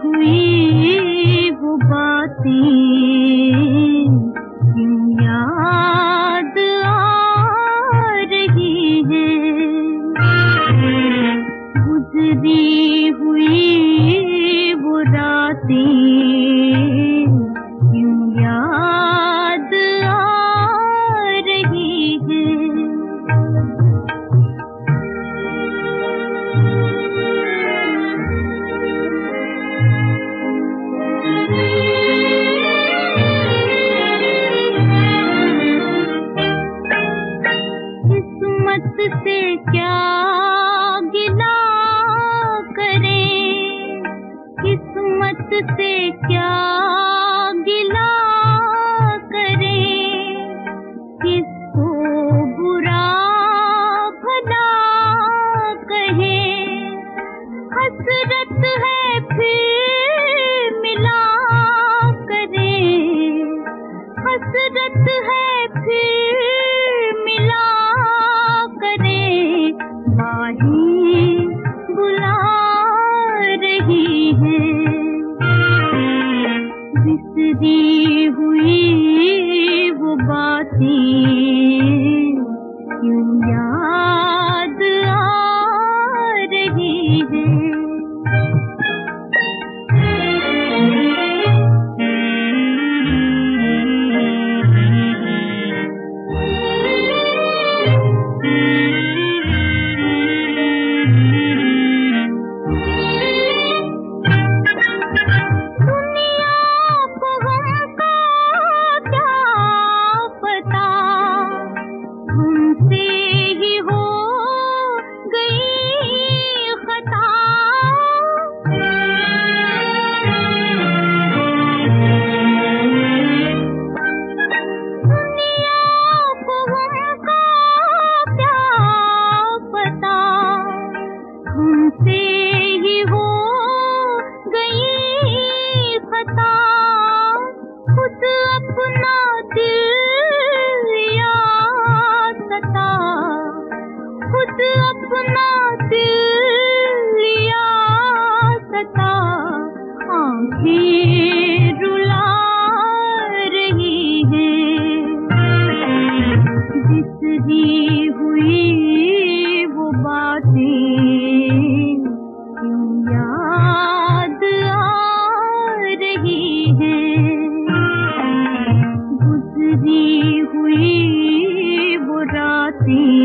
हुई वो बातें क्यों याद आ रही हैं। गुजरी हुई वो रातें क्यों याद आ रही हैं। किस्मत से क्या गिला करें, किस्मत से क्या गिला करें, किसको बुरा भला कहें। हसरत है फिर मिला करें, हसरत है फिर मिला करें। बाहें बुला रही हैं, बिसरी हुई वो बातें क्यों याद आ रही हैं। हमसे ही हो गई खता, खुद अपना दिल या सता, खुद अपना दिल या सता। आंखें रुला रही हैं, बिसरी हुई वो बातें क्यों याद आ रही हैं। गुजरी हुई वो रातें